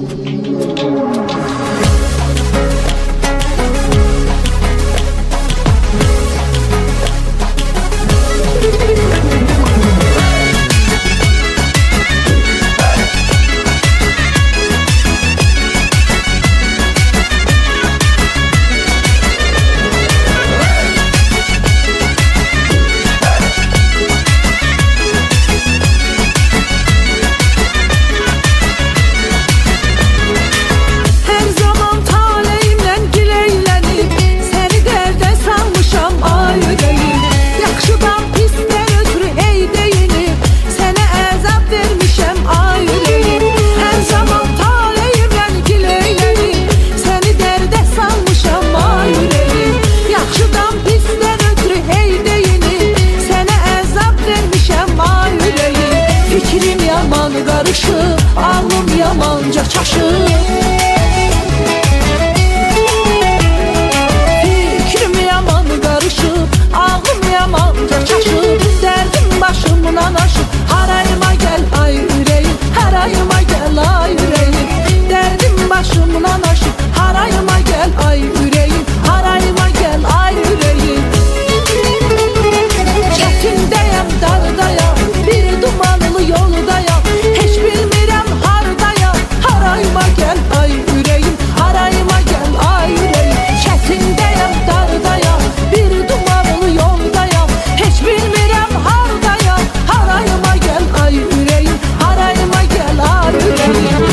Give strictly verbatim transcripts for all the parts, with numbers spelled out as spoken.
Ağlım yamanca çaşır, fikrim yaman karışır, ağlım yamanca çaşır. Derdim başımdan aşır, harayıma gel ay yüreğim, harayıma gel ay yüreğim. Derdim başımdan aşır, harayıma gel ay yüreğim, harayıma gel ay yüreğim. Çetindeyim, dardayım, bir dumanlı yoldayım, hiç bilmirəm hardayam. Harayıma gel ay yüreğim, harayıma gel ay yüreğim. Çetindeyim, dardayım, bir dumanlı yoldayım, hiç bilmirəm hardayam. Harayıma gel ay yüreğim, harayıma gel ay yüreğim.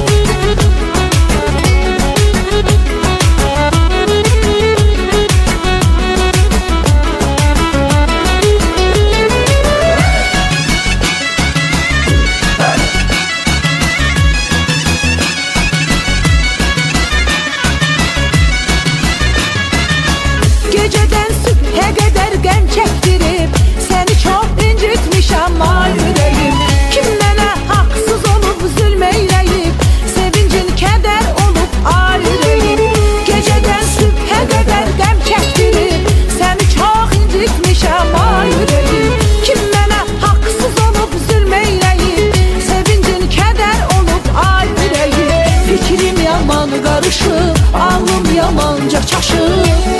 Geceden sübhe kadar gəm çəkdirib, səni çox incitmişəm ay yüreğim. Kim mənə haqsız olub zülm eyləyib, sevincin kədər olub ay yüreğim. Geceden sübhe kadar gəm çəkdirib, səni çox incitmişəm ay yüreğim. Kim mənə haqsız olub zülm eyləyib, sevincin kədər olub ay yüreğim. Fikrim yaman qarışır, ağlım yamanca çaşır.